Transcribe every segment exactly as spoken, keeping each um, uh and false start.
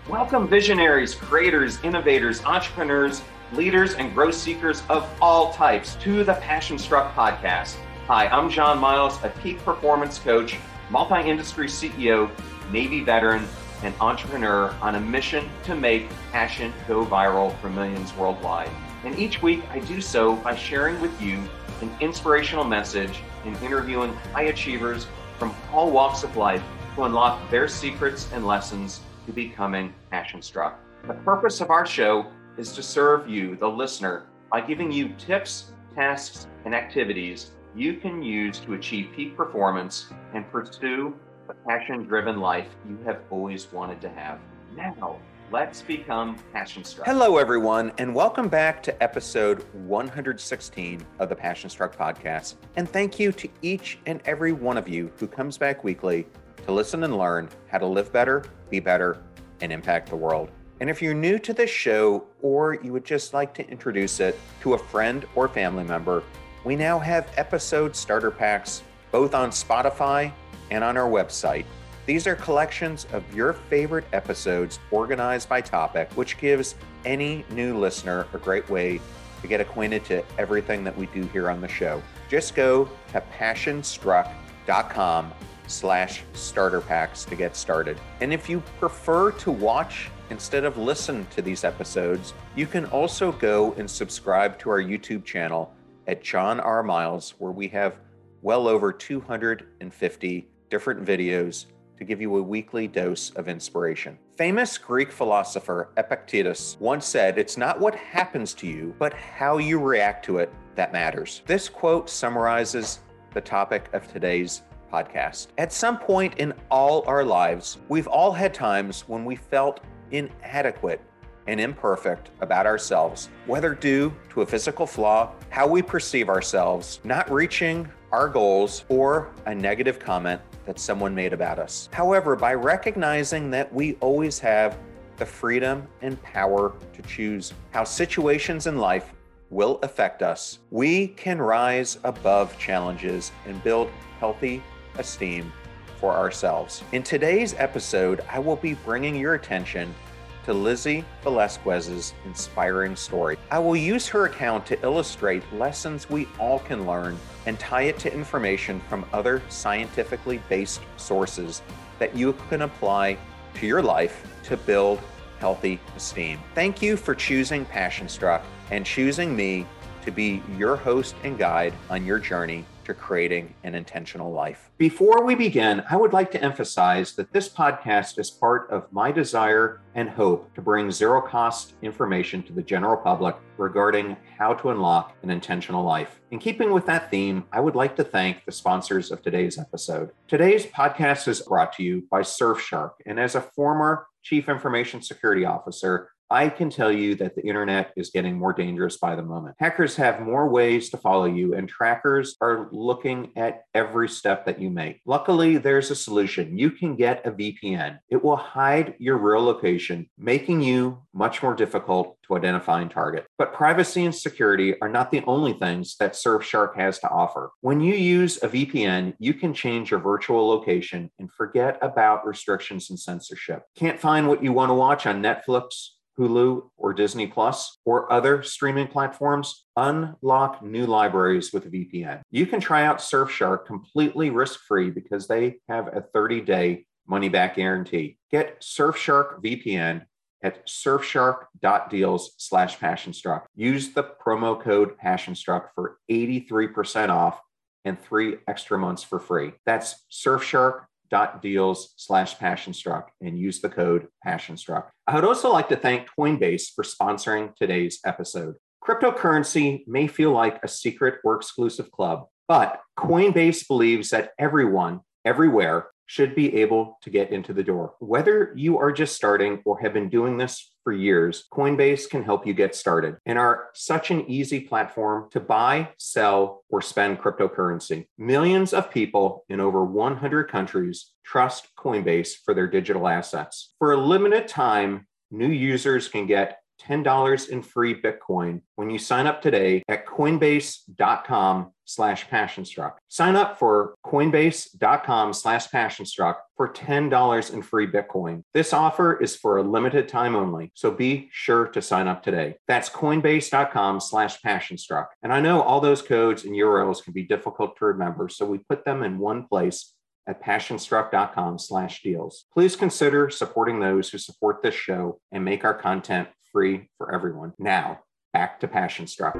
Welcome visionaries, creators, innovators, entrepreneurs, leaders, and growth seekers of all types to the Passion Struck podcast. Hi, I'm John Miles, a peak performance coach, multi-industry C E O, Navy veteran, and entrepreneur on a mission to make passion go viral for millions worldwide. And each week I do so by sharing with you an inspirational message and interviewing high achievers from all walks of life to unlock their secrets and lessons to becoming passion struck. The purpose of our show is to serve you, the listener, by giving you tips, tasks, and activities you can use to achieve peak performance and pursue the passion-driven life you have always wanted to have. Now, let's become passion struck. Hello, everyone, and welcome back to episode one hundred sixteen of the Passion Struck podcast. And thank you to each and every one of you who comes back weekly to listen and learn how to live better, be better, and impact the world. And if you're new to this show, or you would just like to introduce it to a friend or family member, we now have episode starter packs both on Spotify and on our website. These are collections of your favorite episodes organized by topic, which gives any new listener a great way to get acquainted to everything that we do here on the show. Just go to passionstruck.com slash starter packs to get started. And if you prefer to watch instead of listen to these episodes, you can also go and subscribe to our YouTube channel at John R. Miles, where we have well over two hundred fifty different videos to give you a weekly dose of inspiration. Famous Greek philosopher Epictetus once said, "It's not what happens to you, but how you react to it that matters." This quote summarizes the topic of today's podcast. At some point in all our lives, we've all had times when we felt inadequate and imperfect about ourselves, whether due to a physical flaw, how we perceive ourselves, not reaching our goals, or a negative comment that someone made about us. However, by recognizing that we always have the freedom and power to choose how situations in life will affect us, we can rise above challenges and build healthy esteem for ourselves. In today's episode, I will be bringing your attention to Lizzie Velasquez's inspiring story. I will use her account to illustrate lessons we all can learn and tie it to information from other scientifically based sources that you can apply to your life to build healthy esteem. Thank you for choosing Passion Struck and choosing me to be your host and guide on your journey to creating an intentional life. Before we begin, I would like to emphasize that this podcast is part of my desire and hope to bring zero-cost information to the general public regarding how to unlock an intentional life. In keeping with that theme, I would like to thank the sponsors of today's episode. Today's podcast is brought to you by Surfshark, and as a former Chief Information Security Officer, I can tell you that the internet is getting more dangerous by the moment. Hackers have more ways to follow you, and trackers are looking at every step that you make. Luckily, there's a solution. You can get a V P N. It will hide your real location, making you much more difficult to identify and target. But privacy and security are not the only things that Surfshark has to offer. When you use a V P N, you can change your virtual location and forget about restrictions and censorship. Can't find what you want to watch on Netflix, Hulu, or Disney Plus, or other streaming platforms? Unlock new libraries with a V P N. You can try out Surfshark completely risk-free because they have a thirty-day money-back guarantee. Get Surfshark V P N at surfshark.deals slash passionstruck. Use the promo code passionstruck for eighty-three percent off and three extra months for free. That's Surfshark dot deals slash passionstruck and use the code passionstruck. I would also like to thank Coinbase for sponsoring today's episode. Cryptocurrency may feel like a secret or exclusive club, but Coinbase believes that everyone, everywhere, should be able to get into the door. Whether you are just starting or have been doing this for years, Coinbase can help you get started and are such an easy platform to buy, sell, or spend cryptocurrency. Millions of people in over one hundred countries trust Coinbase for their digital assets. For a limited time, new users can get ten dollars in free Bitcoin when you sign up today at coinbase.com slash passionstruck. Sign up for coinbase.com slash passionstruck for ten dollars in free Bitcoin. This offer is for a limited time only, so be sure to sign up today. That's coinbase.com slash passionstruck. And I know all those codes and U R Ls can be difficult to remember, so we put them in one place at passionstruck.com slash deals. Please consider supporting those who support this show and make our content free for everyone. Now, back to Passionstruck.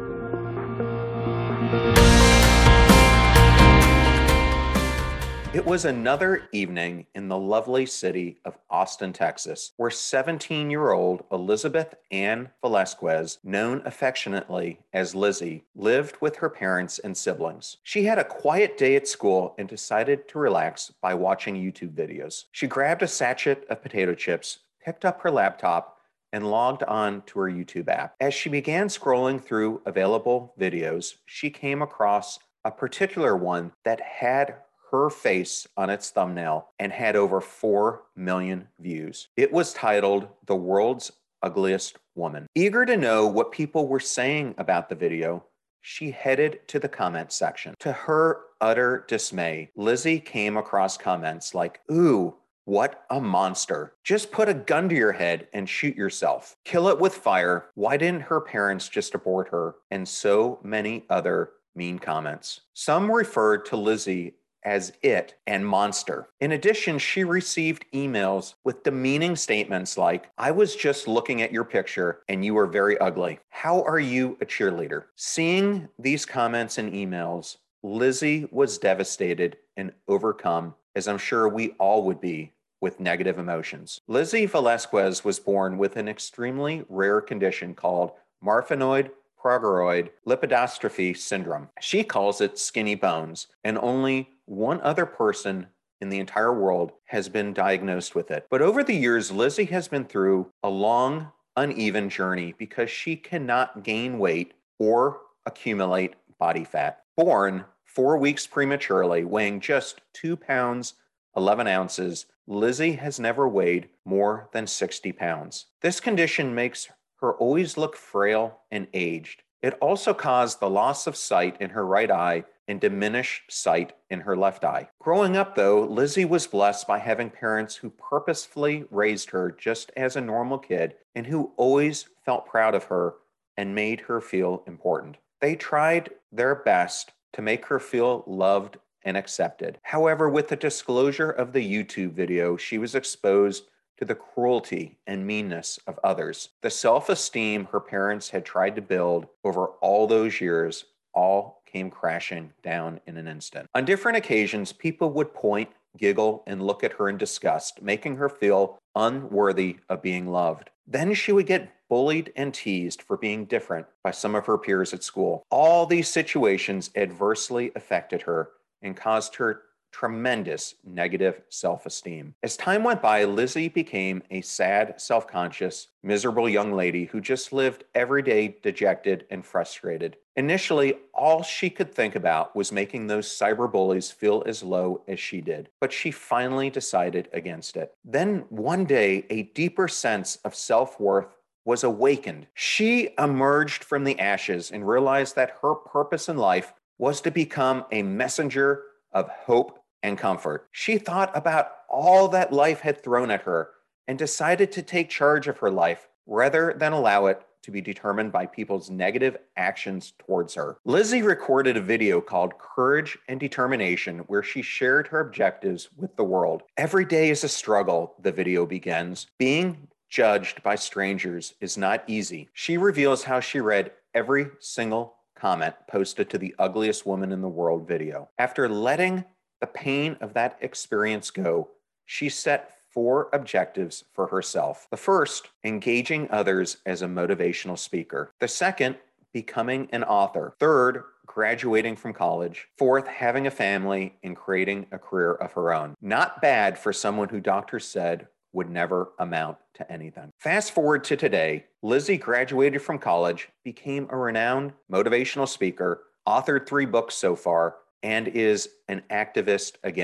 It was another evening in the lovely city of Austin, Texas, where seventeen-year-old Elizabeth Ann Velasquez, known affectionately as Lizzie, lived with her parents and siblings. She had a quiet day at school and decided to relax by watching YouTube videos. She grabbed a sachet of potato chips, picked up her laptop, and logged on to her YouTube app. As she began scrolling through available videos, she came across a particular one that had her face on its thumbnail and had over four million views. It was titled "The World's Ugliest Woman." Eager to know what people were saying about the video, she headed to the comment section. To her utter dismay, Lizzie came across comments like, "Ooh, what a monster. Just put a gun to your head and shoot yourself. Kill it with fire. Why didn't her parents just abort her?" And so many other mean comments. Some referred to Lizzie as it and monster. In addition, she received emails with demeaning statements like, "I was just looking at your picture and you are very ugly. How are you a cheerleader?" Seeing these comments and emails, Lizzie was devastated and overcome, as I'm sure we all would be, with negative emotions. Lizzie Velasquez was born with an extremely rare condition called Marfanoid progeroid lipodystrophy syndrome. She calls it skinny bones, and only one other person in the entire world has been diagnosed with it. But over the years, Lizzie has been through a long, uneven journey because she cannot gain weight or accumulate body fat. Born four weeks prematurely, weighing just two pounds, eleven ounces, Lizzie has never weighed more than sixty pounds. This condition makes her always look frail and aged. It also caused the loss of sight in her right eye and diminished sight in her left eye. Growing up, though, Lizzie was blessed by having parents who purposefully raised her just as a normal kid and who always felt proud of her and made her feel important. They tried their best to make her feel loved and accepted. However, with the disclosure of the YouTube video, she was exposed to the cruelty and meanness of others. The self-esteem her parents had tried to build over all those years all came crashing down in an instant. On different occasions, people would point, giggle, and look at her in disgust, making her feel unworthy of being loved. Then she would get bullied and teased for being different by some of her peers at school. All these situations adversely affected her and caused her tremendous negative self-esteem. As time went by, Lizzie became a sad, self-conscious, miserable young lady who just lived every day dejected and frustrated. Initially, all she could think about was making those cyber bullies feel as low as she did, but she finally decided against it. Then one day, a deeper sense of self-worth was awakened. She emerged from the ashes and realized that her purpose in life was to become a messenger of hope and comfort. She thought about all that life had thrown at her and decided to take charge of her life rather than allow it to be determined by people's negative actions towards her. Lizzie recorded a video called Courage and Determination, where she shared her objectives with the world. Every day is a struggle, the video begins. Being judged by strangers is not easy. She reveals how she read every single comment posted to the Ugliest Woman in the World video. After letting the pain of that experience go, she set four objectives for herself. The first, engaging others as a motivational speaker. The second, becoming an author. Third, graduating from college. Fourth, having a family and creating a career of her own. Not bad for someone who doctors said would never amount to anything. Fast forward to today, Lizzie graduated from college, became a renowned motivational speaker, authored three books so far, and is an activist against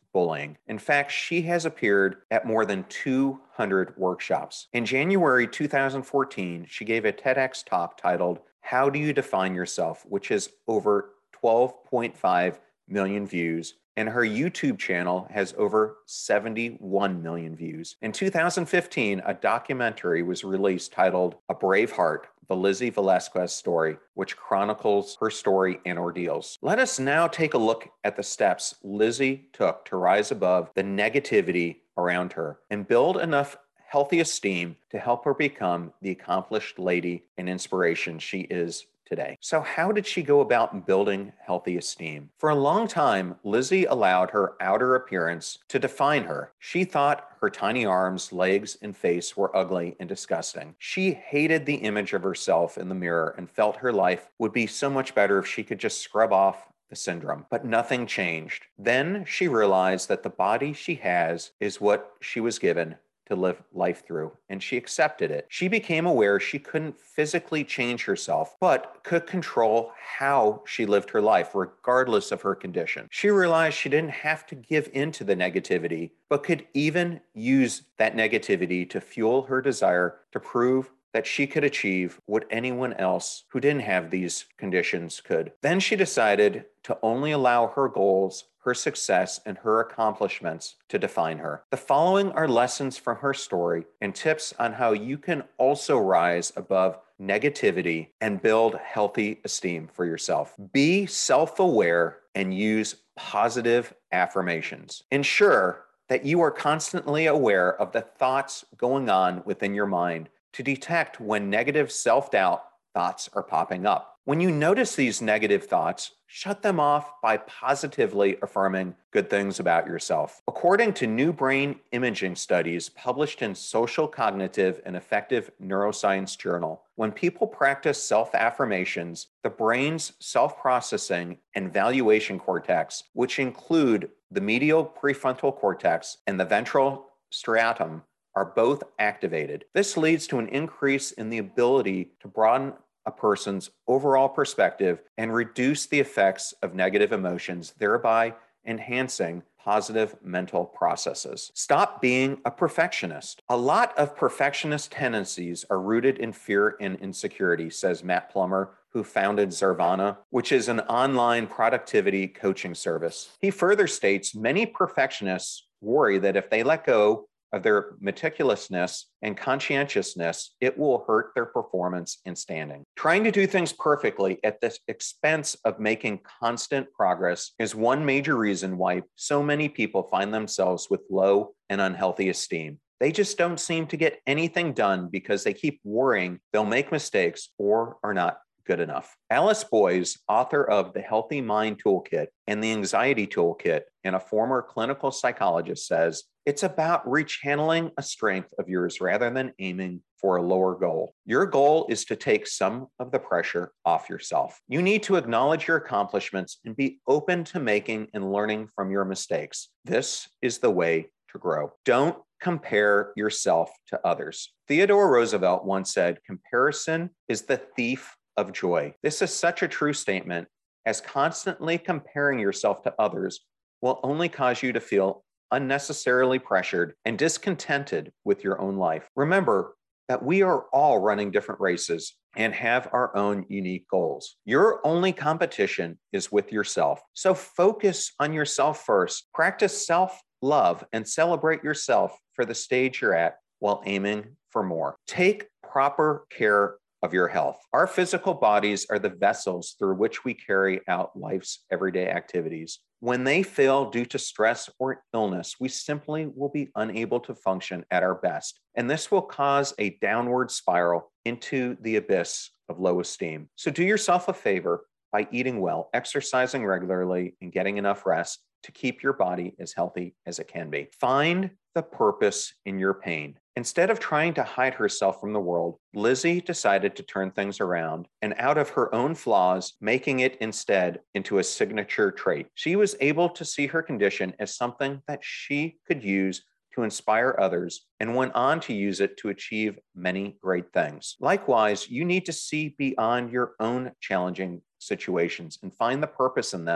bullying. In fact, she has appeared at more than two hundred workshops. In January two thousand fourteen, she gave a TEDx talk titled, "How Do You Define Yourself?" which is over twelve point five million views, and her YouTube channel has over seventy-one million views. In two thousand fifteen, a documentary was released titled A Brave Heart, the Lizzie Velasquez story, which chronicles her story and ordeals. Let us now take a look at the steps Lizzie took to rise above the negativity around her and build enough healthy esteem to help her become the accomplished lady and inspiration she is today. So how did she go about building healthy esteem? For a long time, Lizzie allowed her outer appearance to define her. She thought her tiny arms, legs, and face were ugly and disgusting. She hated the image of herself in the mirror and felt her life would be so much better if she could just scrub off the syndrome. But nothing changed. Then she realized that the body she has is what she was given to live life through, and she accepted it. She became aware she couldn't physically change herself, but could control how she lived her life, regardless of her condition. She realized she didn't have to give in to the negativity, but could even use that negativity to fuel her desire to prove that she could achieve what anyone else who didn't have these conditions could. Then she decided to only allow her goals, her success, and her accomplishments to define her. The following are lessons from her story and tips on how you can also rise above negativity and build healthy esteem for yourself. Be self-aware and use positive affirmations. Ensure that you are constantly aware of the thoughts going on within your mind to detect when negative self-doubt thoughts are popping up. When you notice these negative thoughts, shut them off by positively affirming good things about yourself. According to new brain imaging studies published in Social Cognitive and Affective Neuroscience Journal, when people practice self-affirmations, the brain's self-processing and valuation cortex, which include the medial prefrontal cortex and the ventral striatum, are both activated. This leads to an increase in the ability to broaden a person's overall perspective and reduce the effects of negative emotions, thereby enhancing positive mental processes. Stop being a perfectionist. A lot of perfectionist tendencies are rooted in fear and insecurity, says Matt Plummer, who founded Zarvana, which is an online productivity coaching service. He further states many perfectionists worry that if they let go of their meticulousness and conscientiousness, it will hurt their performance and standing. Trying to do things perfectly at the expense of making constant progress is one major reason why so many people find themselves with low and unhealthy esteem. They just don't seem to get anything done because they keep worrying they'll make mistakes or are not good enough. Alice Boyes, author of The Healthy Mind Toolkit and the Anxiety Toolkit, and a former clinical psychologist, says, it's about rechanneling a strength of yours rather than aiming for a lower goal. Your goal is to take some of the pressure off yourself. You need to acknowledge your accomplishments and be open to making and learning from your mistakes. This is the way to grow. Don't compare yourself to others. Theodore Roosevelt once said, comparison is the thief of joy. This is such a true statement, as constantly comparing yourself to others will only cause you to feel unnecessarily pressured and discontented with your own life. Remember that we are all running different races and have our own unique goals. Your only competition is with yourself. So focus on yourself first. Practice self-love and celebrate yourself for the stage you're at while aiming for more. Take proper care of your health. Our physical bodies are the vessels through which we carry out life's everyday activities. When they fail due to stress or illness, we simply will be unable to function at our best. And this will cause a downward spiral into the abyss of low esteem. So do yourself a favor by eating well, exercising regularly, and getting enough rest to keep your body as healthy as it can be. Find the purpose in your pain. Instead of trying to hide herself from the world, Lizzie decided to turn things around and out of her own flaws, making it instead into a signature trait. She was able to see her condition as something that she could use to inspire others and went on to use it to achieve many great things. Likewise, you need to see beyond your own challenging situations and find the purpose in them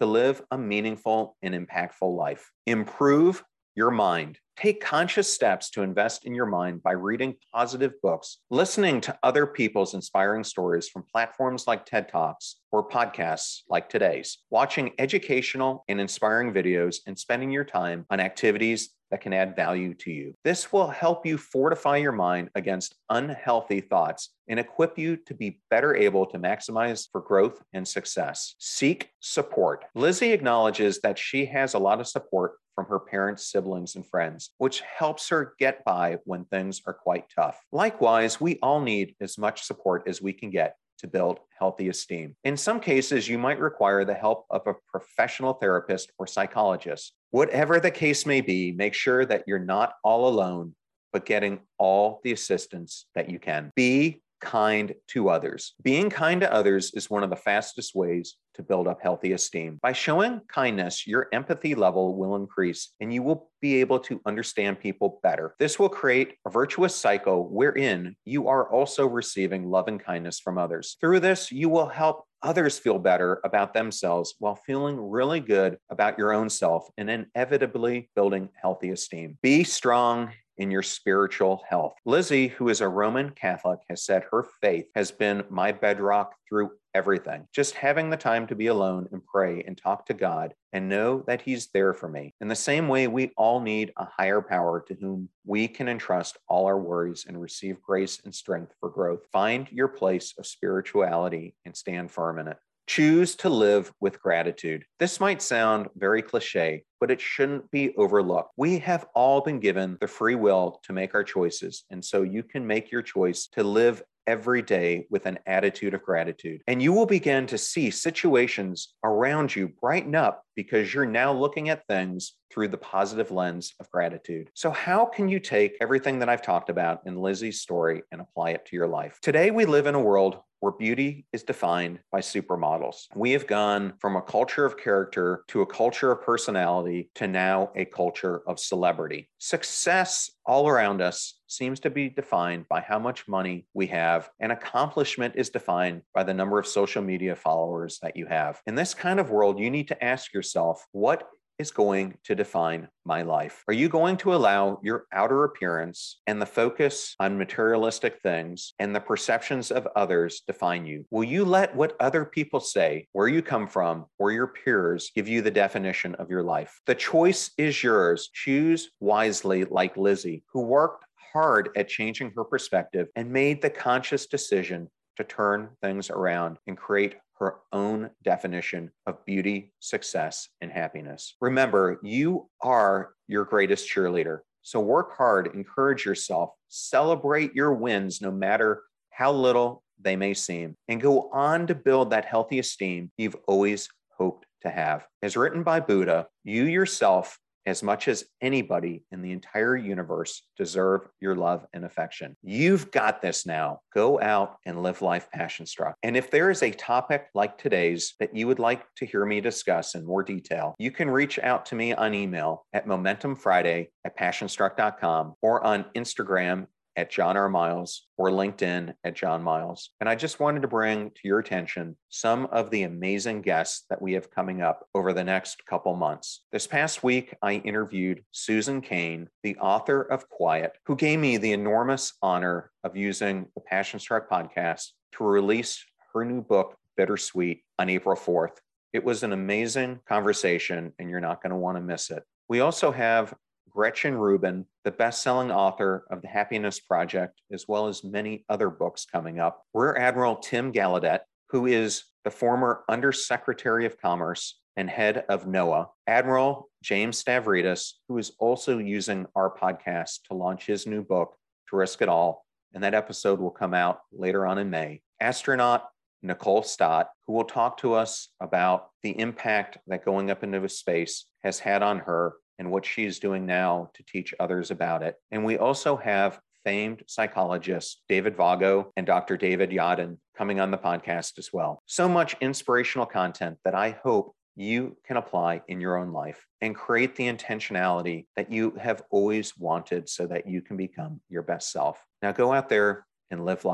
to live a meaningful and impactful life. Improve your mind. Take conscious steps to invest in your mind by reading positive books, listening to other people's inspiring stories from platforms like TED Talks or podcasts like today's, watching educational and inspiring videos, and spending your time on activities that can add value to you. This will help you fortify your mind against unhealthy thoughts and equip you to be better able to maximize for growth and success. Seek support. Lizzie acknowledges that she has a lot of support from her parents, siblings, and friends, which helps her get by when things are quite tough. Likewise, we all need as much support as we can get to build healthy esteem. In some cases, you might require the help of a professional therapist or psychologist. Whatever the case may be, make sure that you're not all alone, but getting all the assistance that you can. Be kind to others. Being kind to others is one of the fastest ways to build up healthy esteem. By showing kindness, your empathy level will increase and you will be able to understand people better. This will create a virtuous cycle wherein you are also receiving love and kindness from others. Through this, you will help others feel better about themselves while feeling really good about your own self and inevitably building healthy esteem. Be strong in your spiritual health. Lizzie, who is a Roman Catholic, has said her faith has been my bedrock through everything. Just having the time to be alone and pray and talk to God and know that He's there for me. In the same way, we all need a higher power to whom we can entrust all our worries and receive grace and strength for growth. Find your place of spirituality and stand firm in it. Choose to live with gratitude. This might sound very cliche, but it shouldn't be overlooked. We have all been given the free will to make our choices, and so you can make your choice to live every day with an attitude of gratitude. And you will begin to see situations around you brighten up because you're now looking at things through the positive lens of gratitude. So how can you take everything that I've talked about in Lizzie's story and apply it to your life? Today, we live in a world where beauty is defined by supermodels. We have gone from a culture of character to a culture of personality to now a culture of celebrity. Success all around us seems to be defined by how much money we have, and accomplishment is defined by the number of social media followers that you have. In this kind of world, you need to ask yourself, what is going to define my life? Are you going to allow your outer appearance and the focus on materialistic things and the perceptions of others define you? Will you let what other people say, where you come from, or your peers give you the definition of your life? The choice is yours. Choose wisely, like Lizzie, who worked hard at changing her perspective and made the conscious decision to turn things around and create her own definition of beauty, success, and happiness. Remember, you are your greatest cheerleader. So work hard, encourage yourself, celebrate your wins no matter how little they may seem, and go on to build that healthy esteem you've always hoped to have. As written by Buddha, you yourself, as much as anybody in the entire universe, deserve your love and affection. You've got this now. Go out and live life passion struck. And if there is a topic like today's that you would like to hear me discuss in more detail, you can reach out to me on email at momentumfriday at passionstruck dot com or on Instagram at John R. Miles or LinkedIn at John Miles. And I just wanted to bring to your attention some of the amazing guests that we have coming up over the next couple months. This past week, I interviewed Susan Cain, the author of Quiet, who gave me the enormous honor of using the Passion Struck podcast to release her new book, Bittersweet, on April fourth. It was an amazing conversation, and you're not going to want to miss it. We also have Gretchen Rubin, the best-selling author of The Happiness Project, as well as many other books coming up. Rear Admiral Tim Gallaudet, who is the former Undersecretary of Commerce and head of NOAA. Admiral James Stavridis, who is also using our podcast to launch his new book, To Risk It All, and that episode will come out later on in May. Astronaut Nicole Stott, who will talk to us about the impact that going up into space has had on her and what she's doing now to teach others about it. And we also have famed psychologists David Vago and Doctor David Yadin coming on the podcast as well. So much inspirational content that I hope you can apply in your own life and create the intentionality that you have always wanted so that you can become your best self. Now go out there and live life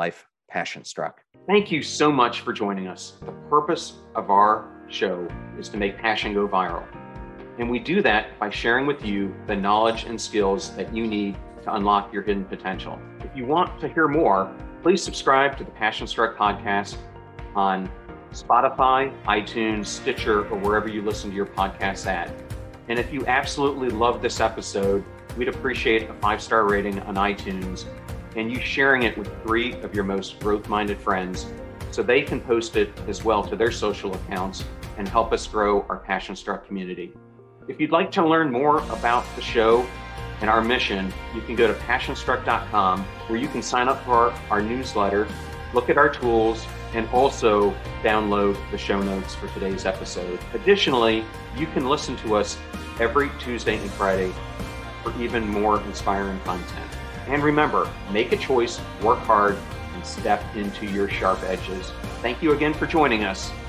Passion Struck. Thank you so much for joining us. The purpose of our show is to make passion go viral. And we do that by sharing with you the knowledge and skills that you need to unlock your hidden potential. If you want to hear more, please subscribe to the Passion Struck podcast on Spotify, iTunes, Stitcher, or wherever you listen to your podcasts at. And if you absolutely love this episode, we'd appreciate a five-star rating on iTunes and you sharing it with three of your most growth-minded friends so they can post it as well to their social accounts and help us grow our Passion Struck community. If you'd like to learn more about the show and our mission, you can go to passion struck dot com where you can sign up for our, our newsletter, look at our tools, and also download the show notes for today's episode. Additionally, you can listen to us every Tuesday and Friday for even more inspiring content. And remember, make a choice, work hard, and step into your sharp edges. Thank you again for joining us.